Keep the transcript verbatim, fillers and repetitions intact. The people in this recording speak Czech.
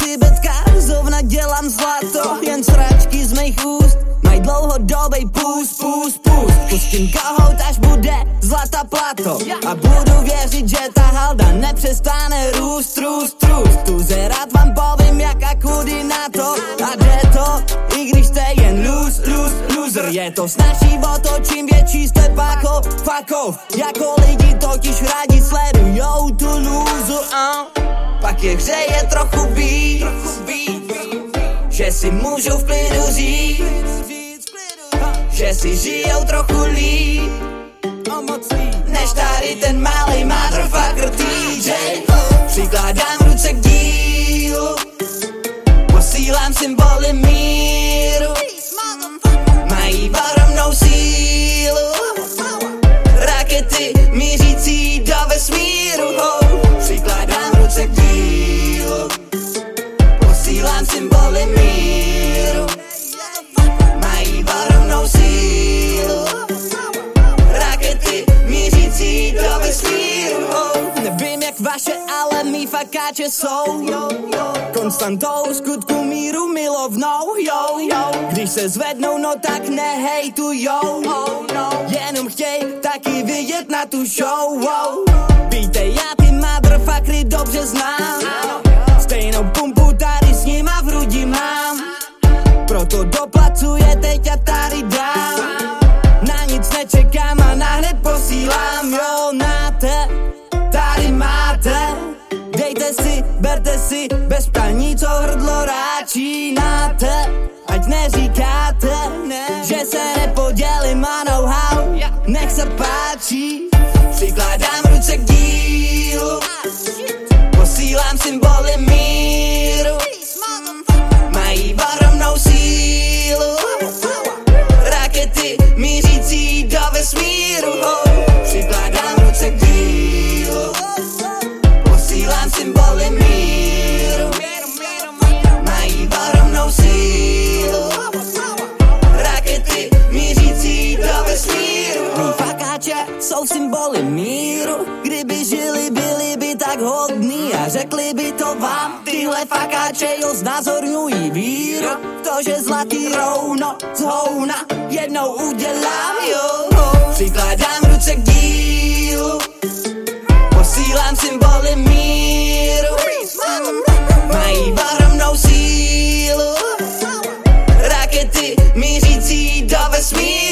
hřibetka, zovna dělám zlato. Jen sračky z mých úst mají dlouhodobej půst, půst, půst. Pustím kohout, až bude zlata plato. A budu věřit, že ta halda nepřestane růst, růst, růst. Tu rád vám povím, jak a kudy na to. A jde to, i když jste jen lose, lose, loser. Je to snažší o to, čím větší jste pako, fuck off. Jako lidi totiž rádi sledujou tu lůzu, uh. Pak je hřeje trochu být, že si můžu v klidu říct, že si žijou trochu líp, než tady ten malej motherfucker T J. Přikládám ruce k dílu, posílám symboly míru, mají ohromnou sílu, rakety mířící do vesmíru. Přikládám ruce k dílu, posílám symboly míru, mají ohromnou sílu, rakety mířící do vesmíru. Nevím jak vaše, ale mý fakáče jsou konstantou skutku míru milovnou, jo, jo. Když se zvednou, no tak nehejtujou, jenom chtěj taky vidět na tu show, víte, já ty motherfuckery dobře znám, stejnou pumpu tady s nima v hrudi mám, proto doplacuje teď a tady dám, na nic nečekám a nahned posílám, jo, náte, tady máte, dejte si, berte si, bez praní, co hrdlo ráčí, náte, ať neříkáte, že se nepodělím a know-how, nech se páčí. Přikládám ruce k dílu, posílám symboly míru, mají ohromnou sílu, rakety mířící do vesmíru. Přikládám ruce k dílu, posílám symboly míru, mají ohromnou sílu, rakety mířící do vesmíru. Mý fakáče jsou symboly míru, kdyby žili, byli by tak hodní a řekli by to vám. Tyhle fakáče jo znázorňují víru, to, že zlatý rouno z houna jednou udělám, jo. Přikládám ruce k dílu, posílám symboly míru, mají ohromnou sílu, rakety mířící do vesmíru.